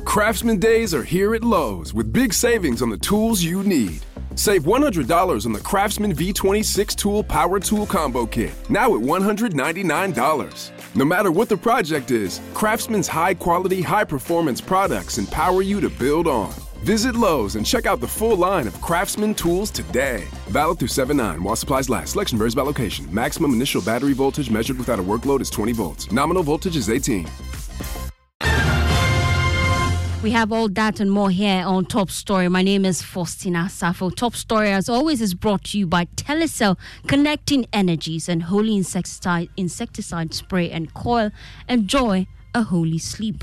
Craftsman days are here at Lowe's with big savings on the tools you need. Save $100 on the Craftsman V26 Tool Power Tool Combo Kit, now at $199. No matter what the project is, Craftsman's high-quality, high-performance products empower you to build on. Visit Lowe's and check out the full line of Craftsman tools today. Valid through 7/9 while supplies last. Selection varies by location. Maximum initial battery voltage measured without a workload is 20 volts. Nominal voltage is 18. We have all that and more here on Top Story. My name is Faustina Safo. Top Story, as always, is brought to you by Telecel, connecting energies and holy insecticide spray and coil. Enjoy a holy sleep.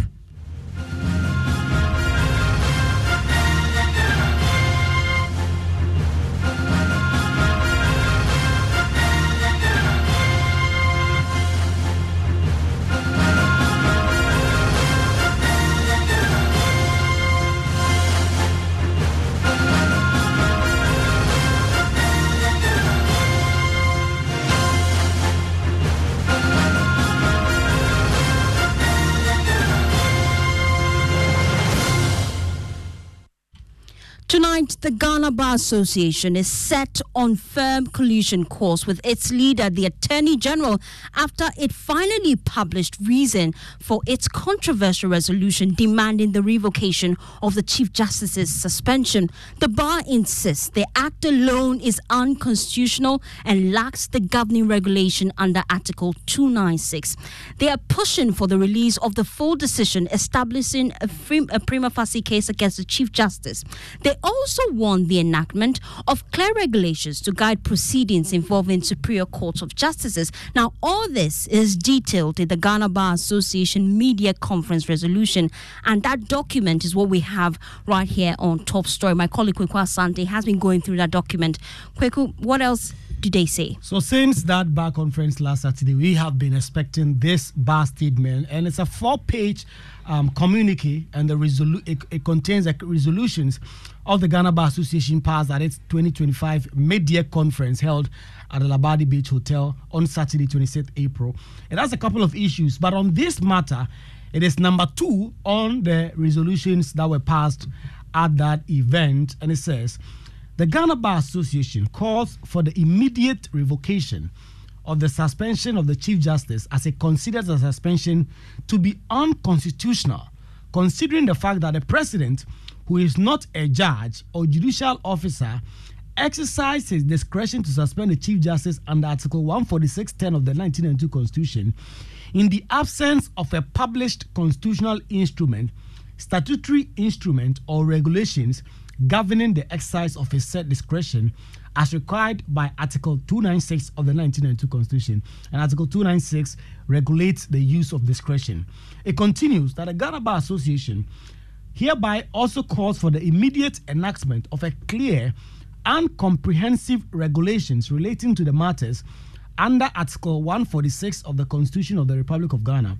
Tonight, the Ghana Bar Association is set on firm collusion course with its leader, the Attorney General, after it finally published reason for its controversial resolution demanding the revocation of the Chief Justice's suspension. The bar insists the act alone is unconstitutional and lacks the governing regulation under Article 296. They are pushing for the release of the full decision establishing a prima facie case against the Chief Justice. They also want the enactment of clear regulations to guide proceedings involving Superior Courts of Justices. Now, all this is detailed in the Ghana Bar Association Media Conference resolution, and that document is what we have right here on Top Story. My colleague Kweku Asante has been going through that document. Kweku, what else did they say? So since that bar conference last Saturday, we have been expecting this bar statement, and it's a 4-page communique, and it contains resolutions of the Ghana Bar Association passed at its 2025 mid-year conference held at the Labadi Beach Hotel on Saturday, 26th April. It has a couple of issues, but on this matter, it is number 2 on the resolutions that were passed at that event, and it says, the Ghana Bar Association calls for the immediate revocation of the suspension of the Chief Justice as it considers the suspension to be unconstitutional, considering the fact that the President, who is not a judge or judicial officer, exercised his discretion to suspend the Chief Justice under Article 146(10) of the 1992 Constitution in the absence of a published constitutional instrument, statutory instrument, or regulations governing the exercise of his said discretion as required by Article 296 of the 1992 Constitution. And Article 296 regulates the use of discretion. It continues that the Ghana Bar Association hereby also calls for the immediate enactment of a clear and comprehensive regulations relating to the matters under Article 146 of the Constitution of the Republic of Ghana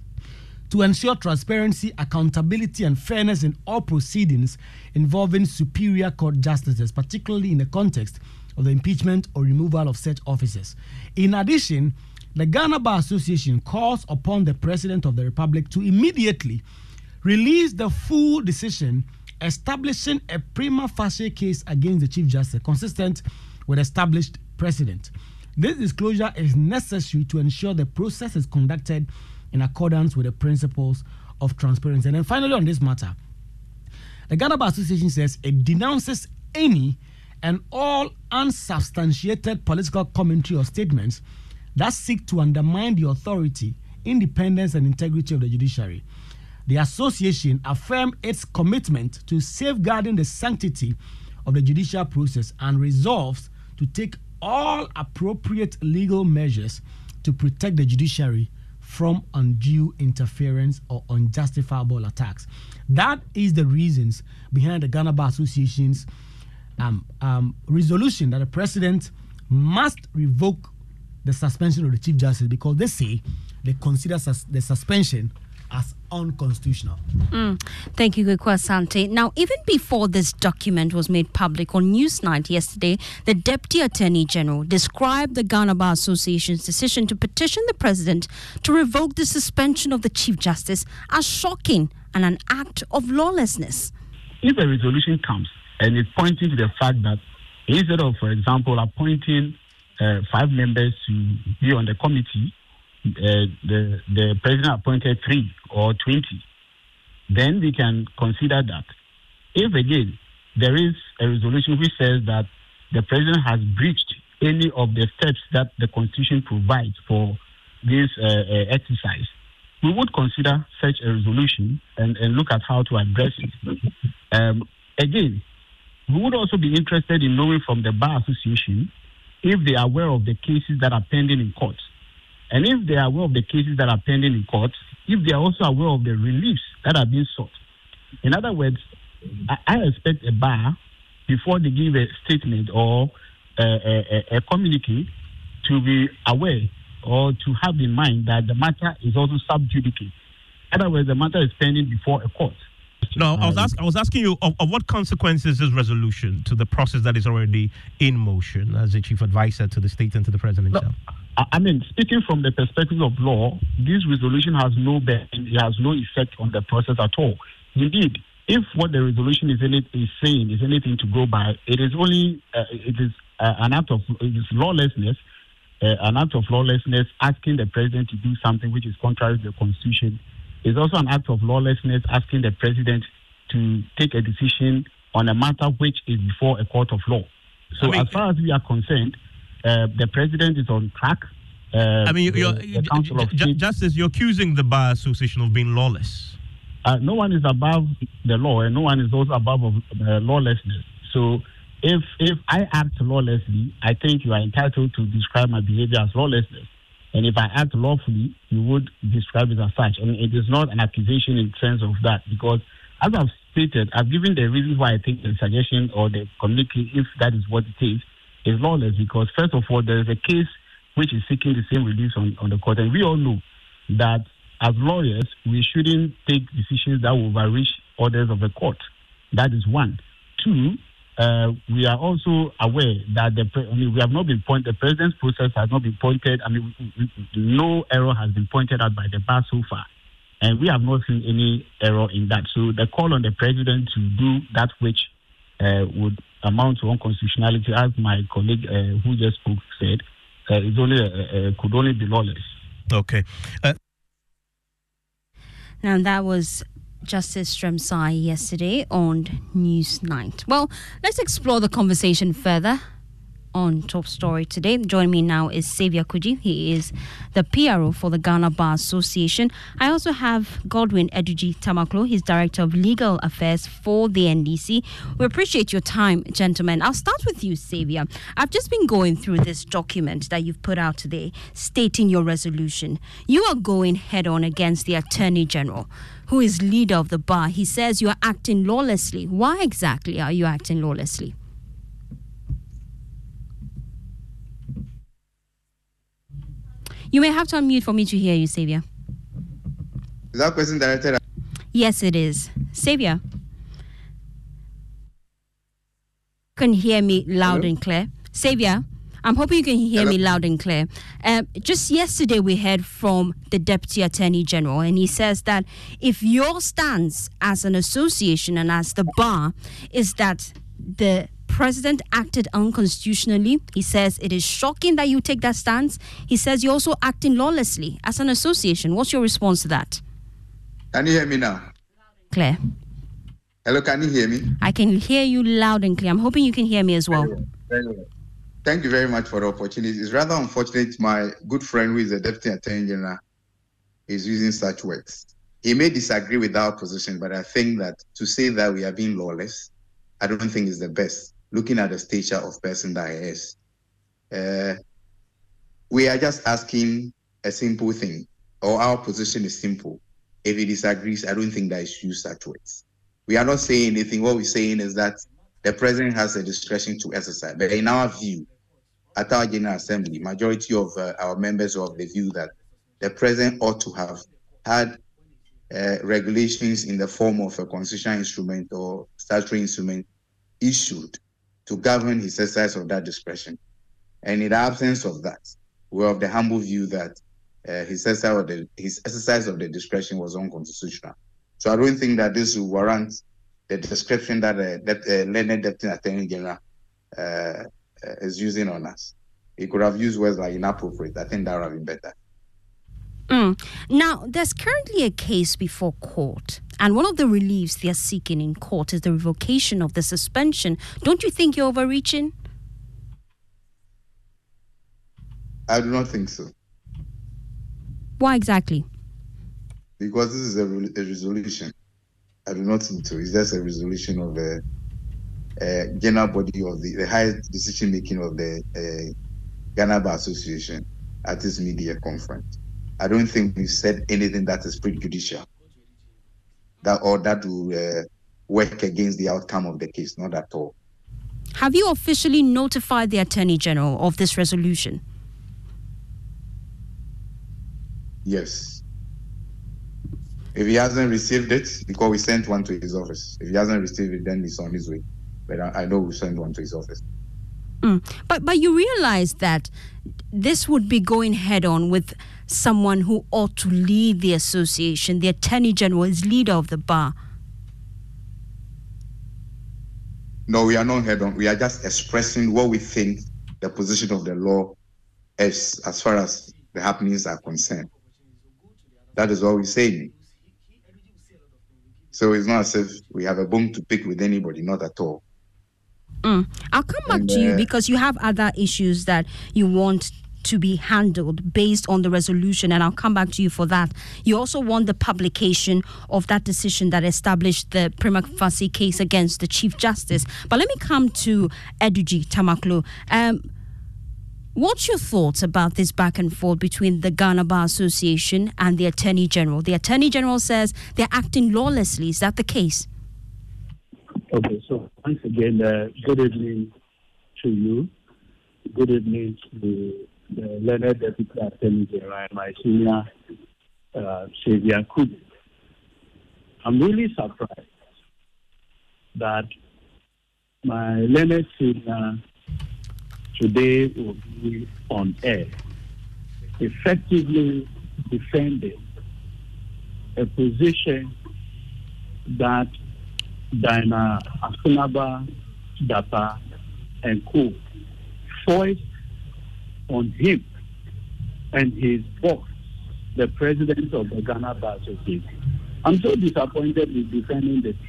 to ensure transparency, accountability, and fairness in all proceedings involving Superior Court justices, particularly in the context of the impeachment or removal of such officers. In addition, the Ghana Bar Association calls upon the President of the Republic to immediately release the full decision establishing a prima facie case against the Chief Justice consistent with established precedent. This disclosure is necessary to ensure the process is conducted in accordance with the principles of transparency. And then finally on this matter, the Ghana Bar Association says it denounces any and all unsubstantiated political commentary or statements that seek to undermine the authority, independence, and integrity of the judiciary. The association affirms its commitment to safeguarding the sanctity of the judicial process and resolves to take all appropriate legal measures to protect the judiciary from undue interference or unjustifiable attacks. That is the reasons behind the Ghana Bar Association's resolution that the President must revoke the suspension of the Chief Justice, because they say they consider the suspension as unconstitutional. Thank you, Kweku Asante. Now, even before this document was made public on Newsnight yesterday, the Deputy Attorney General described the Ghana Bar Association's decision to petition the President to revoke the suspension of the Chief Justice as shocking and an act of lawlessness. If a resolution comes and it's pointing to the fact that instead of, for example, appointing 5 members to be on the committee, the President appointed 3 or 20, then we can consider that. If again there is a resolution which says that the President has breached any of the steps that the Constitution provides for this exercise, we would consider such a resolution and look at how to address it. Again, we would also be interested in knowing from the Bar Association if they are aware of the cases that are pending in court. And if they are aware of the cases that are pending in court, if they are also aware of the reliefs that are being sought. In other words, I expect a bar, before they give a statement or a communique, to be aware or to have in mind that the matter is also sub judice. In other words, the matter is pending before a court. No, I was asking you of what consequences is resolution to the process that is already in motion as a chief advisor to the state and to the president himself? I mean, speaking from the perspective of law, this resolution has no effect on the process at all. Indeed, if what the resolution is saying is anything to go by, it is only an act of lawlessness. An act of lawlessness asking the president to do something which is contrary to the Constitution. Is also an act of lawlessness asking the president to take a decision on a matter which is before a court of law. So as far as we are concerned, the president is on track. Justice, you're accusing the Bar Association of being lawless. No one is above the law, and no one is also above lawlessness. So if I act lawlessly, I think you are entitled to describe my behavior as lawlessness. And if I act lawfully, you would describe it as such. I mean, it is not an accusation in terms of that, because as I've stated, I've given the reasons why I think the suggestion or the communique, if that is what it is lawless. Because first of all, there is a case which is seeking the same release on the court. And we all know that as lawyers, we shouldn't take decisions that will overreach orders of the court. That is one. 2, we are also aware that we have not been pointed. The president's process has not been pointed. I mean, no error has been pointed out by the bar so far, and we have not seen any error in that. So the call on the president to do that which would amount to unconstitutionality, as my colleague who just spoke said, is could only be lawless. Okay. Now that was Justice Stremsai yesterday on Newsnight. Well, let's explore the conversation further on Top Story today. Joining me now is Xavier Kudji. He is the PRO for the Ghana Bar Association. I also have Godwin Eduji Tamaklo. He's Director of Legal Affairs for the NDC. We appreciate your time, gentlemen. I'll start with you, Xavier. I've just been going through this document that you've put out today stating your resolution. You are going head on against the Attorney General, who is leader of the bar. He says you are acting lawlessly. Why exactly are you acting lawlessly? You may have to unmute for me to hear you, Xavier. Is that question directed at? Yes, it is. Xavier, can hear me loud and clear. Xavier, I'm hoping you can hear me loud and clear. Just yesterday, we heard from the Deputy Attorney General, and he says that if your stance as an association and as the bar is that the president acted unconstitutionally, he says it is shocking that you take that stance. He says you're also acting lawlessly as an association. What's your response to that? Can you hear me now? Clear. Hello, can you hear me? I can hear you loud and clear. I'm hoping you can hear me as well. Very well. Thank you very much for the opportunity. It's rather unfortunate my good friend who is the Deputy Attorney General is using such words. He may disagree with our position, but I think that to say that we are being lawless, I don't think is the best, looking at the stature of person that he is. We are just asking a simple thing, or our position is simple. If he disagrees, I don't think that he should use such words. We are not saying anything. What we're saying is that the president has the discretion to exercise. But in our view, at our General Assembly, majority of our members are of the view that the president ought to have had regulations in the form of a constitutional instrument or statutory instrument issued to govern his exercise of that discretion. And in the absence of that, we're of the humble view that his exercise of the discretion was unconstitutional. So I don't think that this will warrant the description that learned Deputy Attorney General is using on us. He could have used words like inappropriate. I think that would have been better. Now, there's currently a case before court, and one of the reliefs they are seeking in court is the revocation of the suspension. Don't you think you're overreaching? I do not think so. Why exactly? Because this is a resolution. I do not think so. It's just a resolution of the general body of the highest decision making of the Ghana Bar Association at this media conference. I don't think we've said anything that is prejudicial that will work against the outcome of the case, not at all. Have you officially notified the Attorney General of this resolution? Yes. If he hasn't received it, because we sent one to his office. If he hasn't received it, then he's on his way. But I know we sent one to his office. But you realize that this would be going head on with someone who ought to lead the association. The Attorney General is leader of the bar. No, we are not head on. We are just expressing what we think the position of the law is as far as the happenings are concerned. That is what we're saying. So it's not as if we have a bone to pick with anybody, not at all. I'll come back to you because you have other issues that you want to be handled based on the resolution, and I'll come back to you for that. You also want the publication of that decision that established the prima facie case against the Chief Justice. But let me come to Eduji Tamaklo. What's your thoughts about this back and forth between the Ghana Bar Association and the Attorney General? The Attorney General says they're acting lawlessly. Is that the case? Okay, so once again, good evening to you. Good evening to the learned Deputy Attorney General and my senior Xavier Kudu. I'm really surprised that my learned senior today will be on air, effectively defending a position that Diana Asunaba, Dapa, and Co. forced on him and his boss, the president of the Ghana Bar Association. I'm so disappointed with defending this.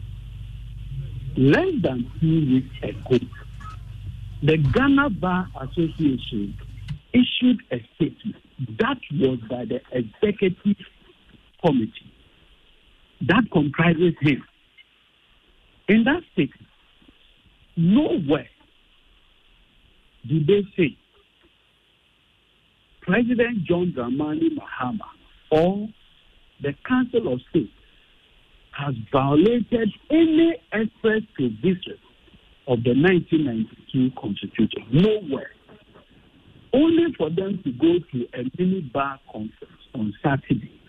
Less than 2 weeks ago, the Ghana Bar Association issued a statement that was by the executive committee that comprises him. In that statement, nowhere did they say President John Dramani Mahama or the Council of State has violated any express provision of the 1992 Constitution. Nowhere. Only for them to go to a mini bar conference on Saturday,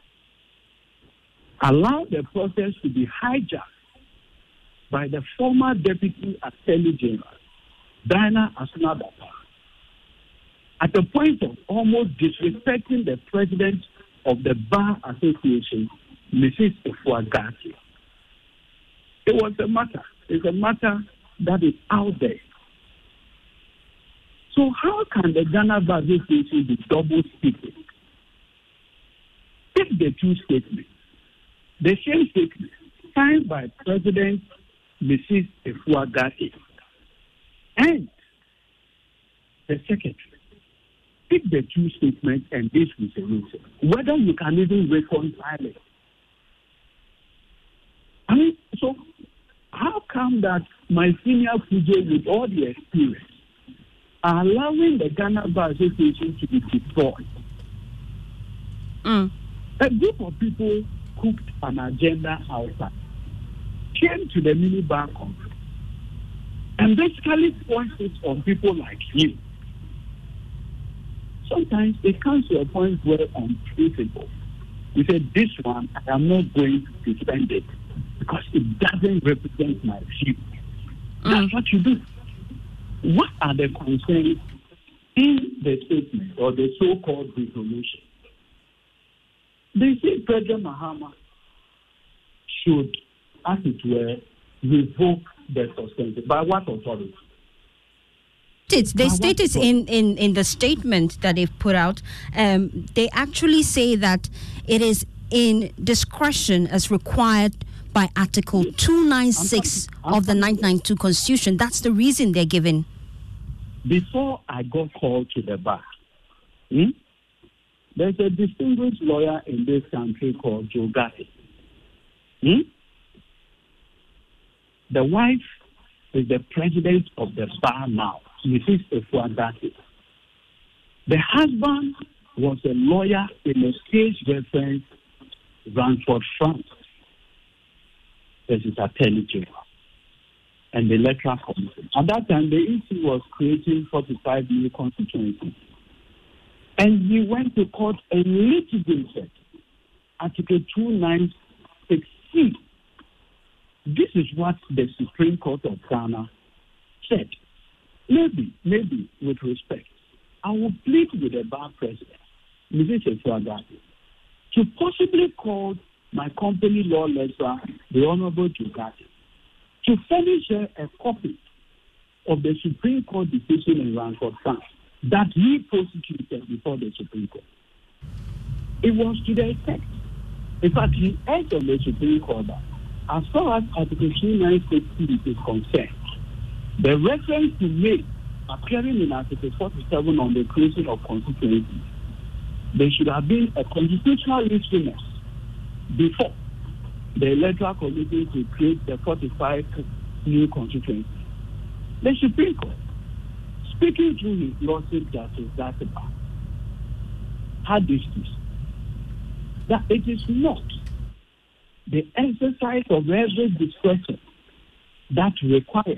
allow the process to be hijacked by the former Deputy Attorney General, Diana Asunaba, at the point of almost disrespecting the president of the Bar Association, Mrs. Efuagasi. It's a matter that is out there. So how can the Ghana Bar Association be double speaking? Take the two statements. The same statement signed by President Mrs. Efuagasi and the secretary. Take the two statements and this with a reason. Whether you can even reconcile it. I mean, so how come that my senior PJ with all the experience are allowing the Ghana Bar Association to be destroyed? A group of people cooked an agenda outside, came to the mini bar conference, and basically forced it on people like you. Sometimes it comes to a point where on principle, You said, this one, I am not going to defend it because it doesn't represent my view. That's what you do. What are the concerns in the statement or the so-called resolution? They say President Mahama should, as it were, revoke the suspension. By what authority? They state it in the statement that they've put out. They actually say that it is in discretion as required by Article 296 of the 1992 Constitution. That's the reason they're given. Before I got called to the bar, there's a distinguished lawyer in this country called Joe Gatti. The wife is the president of the bar now, Mrs. Efua Gatti. The husband was a lawyer in a state reference, Ranford France. This is Attorney General and the Electoral Commission. At that time, the EC was creating 45 new constituencies. And he went to court and litigated Article 296C. This is what the Supreme Court of Ghana said. Maybe, with respect, I will plead with the bar president, Mrs. Efua Gatti, to possibly call my company law lecturer, the Honorable Jugati, to furnish her a copy of the Supreme Court decision in Ranford France that he prosecuted before the Supreme Court. It was to the effect. In fact, he urged on the Supreme Court that as far as Article 296 is concerned, the reference to make appearing in Article 47 on the creation of constituencies, there should have been a constitutional instrument before the Electoral Committee to create the 45 new constituencies. The Supreme Court, speaking through his lawsuit, Justice Zasiba, had this to say, that it is not the exercise of every discretion that requires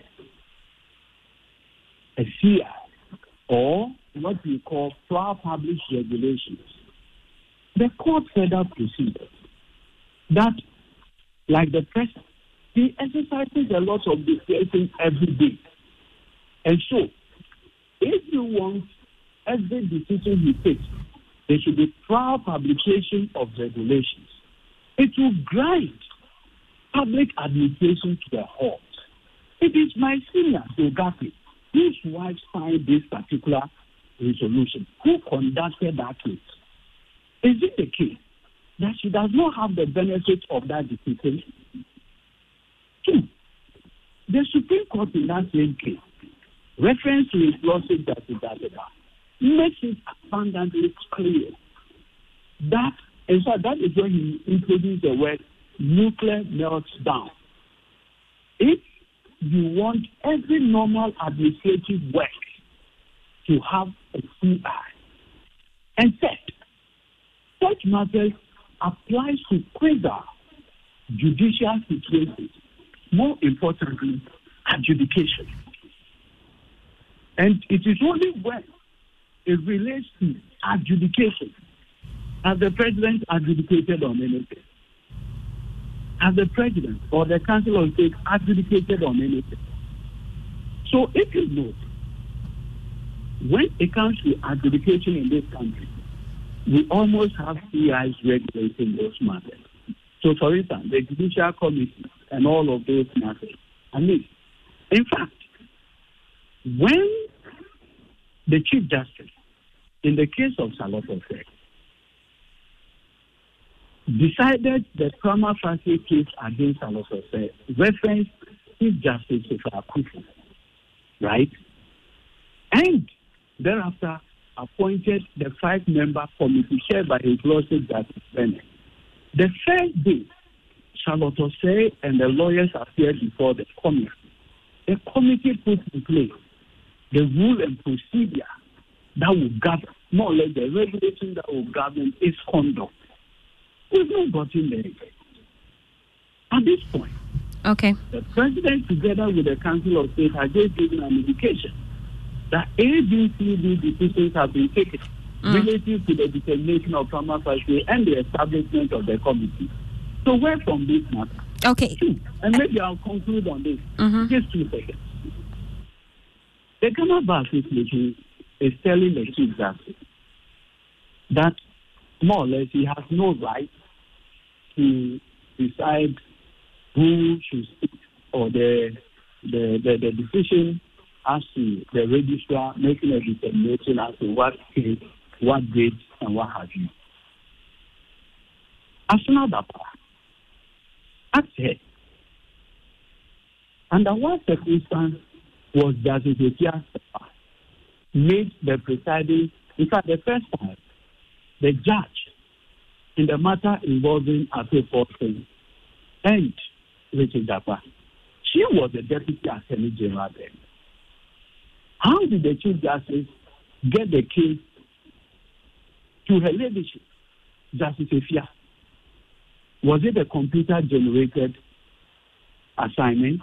a CI or what we call prior published regulations. The court further proceeded that, like the president, he exercises a lot of discretion every day. And so, if you want every decision he takes, there should be prior publication of regulations. It will grind public administration to a halt. It is my senior, Dogati, whose wife signed this particular resolution, who conducted that case. Is it the case that she does not have the benefit of that decision? Two, the Supreme Court in that same case, reference to his lawsuit that makes it abundantly clear that, in fact, that is when he introduced the word nuclear meltdown. If you want every normal administrative work to have a CI, and third, such matters applies to quasi judicial situations, more importantly, adjudication. And it is only when it relates to adjudication, as the president adjudicated on anything, as the president or the Council of State adjudicated on anything. So if you note, when it comes to adjudication in this country, we almost have CIs regulating those matters. So, for instance, the Judicial Committee and all of those matters. I mean, in fact, when the Chief Justice, in the case of Saloto Fair, decided the prima facie case against Saloto Fair, referenced Chief Justice Akufo, right? And thereafter appointed the 5-member committee chaired by his lordship Justice Bennett. The first day, Charlotte Osei and the lawyers appeared before the committee. The committee put in place the rule and procedure that will govern, more or less the regulation that will govern its conduct. We've not gotten there yet. At this point, okay, the president, together with the Council of State, has just given an indication that A, B, C, D decisions have been taken relative to the determination of prima facie and the establishment of the committee. So where from this matter? Okay. And maybe I'll conclude on this. Just 2 seconds. The Ghana Bar Association is telling the Chief Justice that more or less he has no right to decide who should sit or the decision as to the registrar making a determination as to what case, what date, and what have you. Asuna Dapa asked her, under what circumstance was Justice Etia made the presiding, in fact, the first time, the judge in the matter involving Afe Forson and Richard Dapa. She was the Deputy Attorney General then. How did the Chief Justice get the case to her ladyship, Justice Efia? Was it a computer-generated assignment?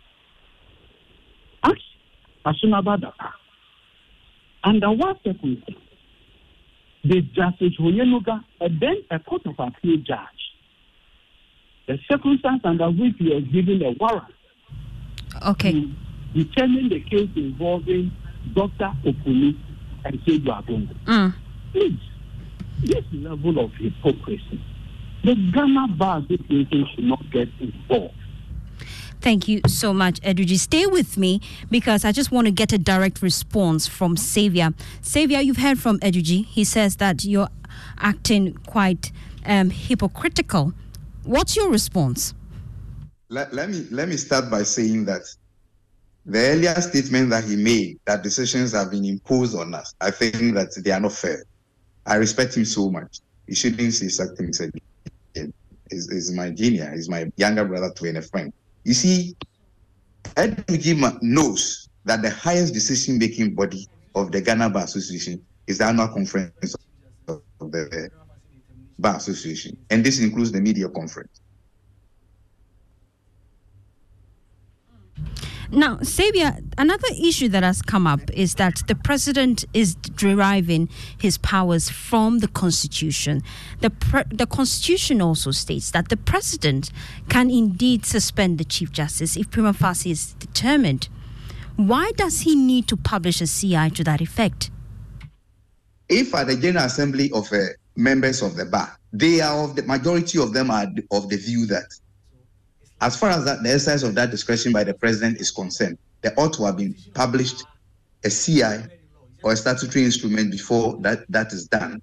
Ask Asuna Dapa. Under what circumstance did Justice Hoyenuga and then a court of appeal judge the circumstance under which he was given a warrant to determine the case involving Dr. Opuni and Sedu Agongo? Please, this level of hypocrisy, the Ghana Bar Association should not get involved. Thank you so much, Edwiji. Stay with me because I just want to get a direct response from Xavier. Xavier, you've heard from Edwiji. He says that you're acting quite hypocritical. What's your response? Let me start by saying that the earlier statement that he made, that decisions have been imposed on us, I think that they are not fair. I respect him so much. He shouldn't say such things again. He's my junior. He's my younger brother to a friend. You see, Edwiji knows that the highest decision-making body of the Ghana Bar Association is the annual conference of the Bar Association, and this includes the media conference. Now, Xavier, another issue that has come up is that the president is deriving his powers from the Constitution. The Constitution also states that the president can indeed suspend the Chief Justice if prima facie is determined. Why does he need to publish a CI to that effect? If at the General Assembly of members of the bar, the majority of them are of the view that as far as the exercise of that discretion by the president is concerned, there ought to have been published a CI or a statutory instrument before that is done.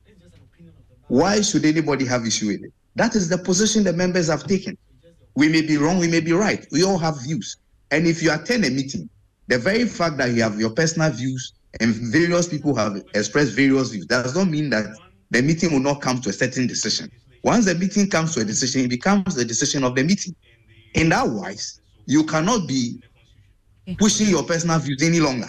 Why should anybody have issue with it? That is the position the members have taken. We may be wrong, we may be right. We all have views. And if you attend a meeting, the very fact that you have your personal views and various people have expressed various views does not mean that the meeting will not come to a certain decision. Once the meeting comes to a decision, it becomes the decision of the meeting. In that wise, you cannot be pushing your personal views any longer.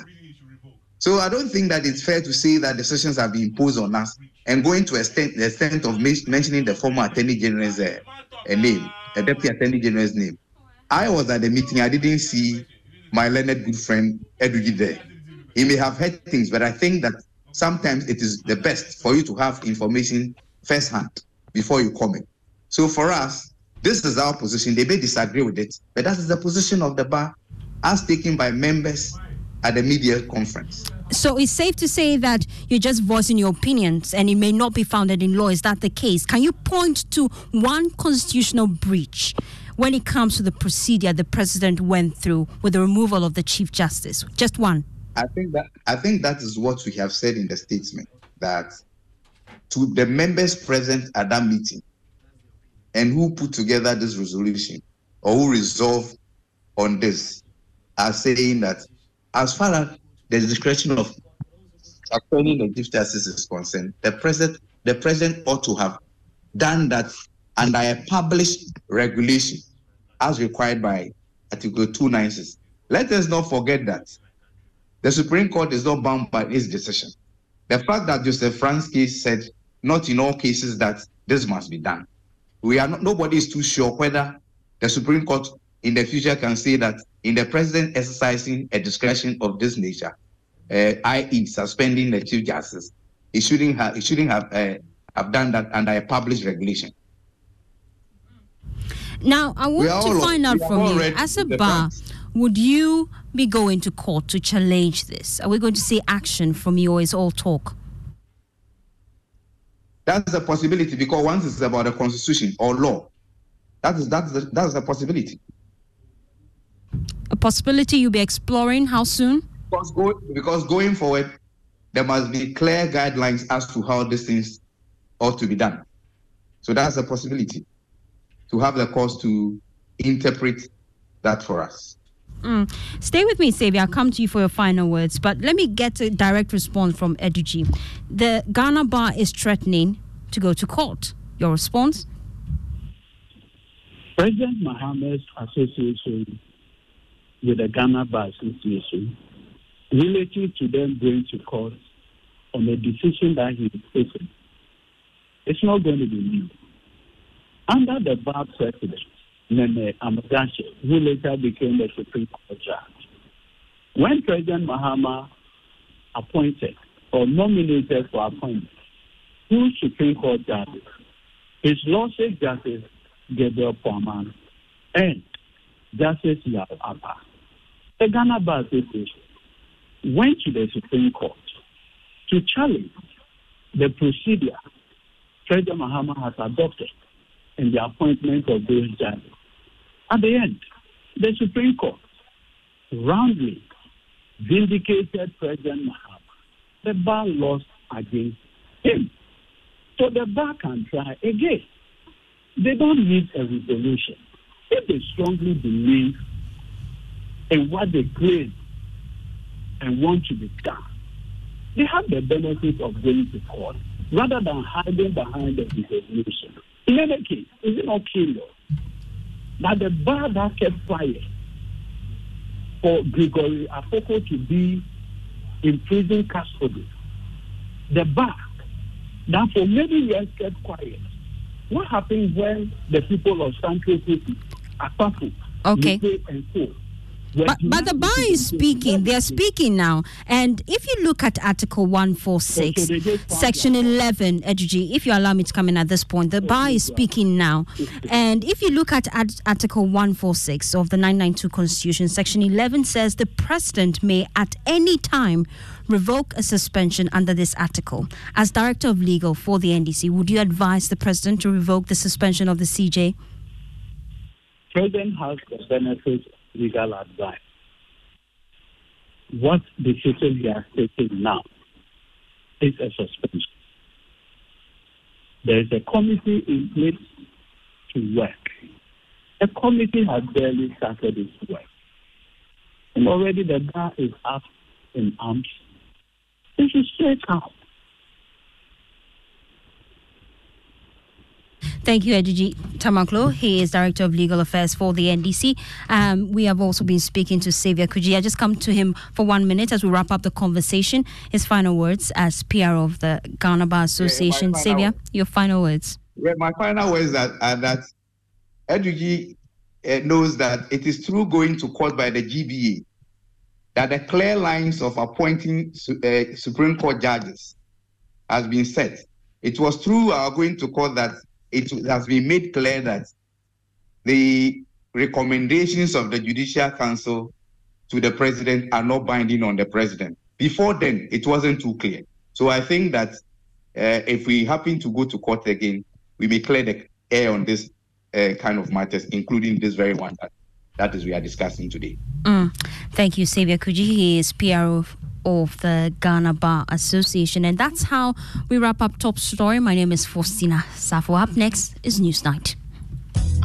So I don't think that it's fair to say that decisions have been imposed on us and going to the extent of mentioning the former Attorney General's name, the Deputy Attorney General's name. I was at the meeting. I didn't see my learned good friend Edwiji there. He may have heard things, but I think that sometimes it is the best for you to have information firsthand before you comment. So for us, this is our position. They may disagree with it, but that is the position of the bar as taken by members at the media conference. So it's safe to say that you're just voicing your opinions and it may not be founded in law. Is that the case? Can you point to one constitutional breach when it comes to the procedure the president went through with the removal of the Chief Justice? Just one. I think that is what we have said in the statement, that to the members present at that meeting and who put together this resolution or who resolve on this are saying that as far as the discretion of appointing the Chief Justice is concerned, the president ought to have done that under a published regulation as required by Article 296. Let us not forget that the Supreme Court is not bound by its decision. The fact that Joseph Fran's case said not in all cases that this must be done. Nobody is too sure whether the Supreme Court in the future can say that in the president exercising a discretion of this nature, i.e. suspending the Chief Justice, He shouldn't have done that under a published regulation. Now, I want to find out from you, as a bar, would you be going to court to challenge this? Are we going to see action from you, or is all talk? That's a possibility, because once it's about the constitution or law, that's a possibility. A possibility you'll be exploring. How soon? Because going forward, there must be clear guidelines as to how these things ought to be done. So that's a possibility, to have the courts to interpret that for us. Stay with me, Xavier. I'll come to you for your final words, but let me get a direct response from Eduji. The Ghana Bar is threatening to go to court. Your response? President Mahama's association with the Ghana Bar Association relating to them going to court on a decision that he is taking, it's not going to be new. Under the bar president, Nene Amagashe, who later became the Supreme Court judge, when President Mahama appointed or nominated for appointment two Supreme Court judges, his Lordship Justice Gabriel Poaman and Justice Yao Apa, the Ghana Bar Association went to the Supreme Court to challenge the procedure President Mahama has adopted in the appointment of those judges. At the end, the Supreme Court roundly vindicated President Mahama. The bar lost against him. So the bar can try again. They don't need a resolution. If they strongly believe in what they claim and want to be done, they have the benefit of going to court rather than hiding behind the resolution. In any case, is it not curious that the bar that kept quiet for Gregory Afoko to be in prison custody, the bar that for many years kept quiet? What happened when the people of Central City, Apafu, and Co. But the bar is speaking. They are speaking now. And if you look at Article 146, Section 11, Eduji, if you allow me to come in at this point, the bar is speaking now. And if you look at Article 146 of the 992 Constitution, Section 11 says the President may at any time revoke a suspension under this article. As Director of Legal for the NDC, would you advise the President to revoke the suspension of the CJ? President has the benefit legal advice. What decision he has taken now is a suspension. There is a committee in place to work. A committee has barely started its work. And already the bar is up in arms. It should straight out. Thank you, Eduji Tamaklo. He is Director of Legal Affairs for the NDC. We have also been speaking to Xavier Kujii. I just come to him for 1 minute as we wrap up the conversation. His final words as PR of the Ghana Bar Association. Xavier, your final words. Yeah, my final words are that Eduji knows that it is through going to court by the GBA that the clear lines of appointing Supreme Court judges has been set. It was through our going to court that it has been made clear that the recommendations of the Judicial Council to the President are not binding on the President. Before then, it wasn't too clear. So I think that if we happen to go to court again, we may clear the air on this kind of matters, including this very one that is we are discussing today. Thank you, Xavier Kujii. He is PR of the Ghana Bar Association. And that's how we wrap up Top Story. My name is Faustina Safo. Up next is Newsnight.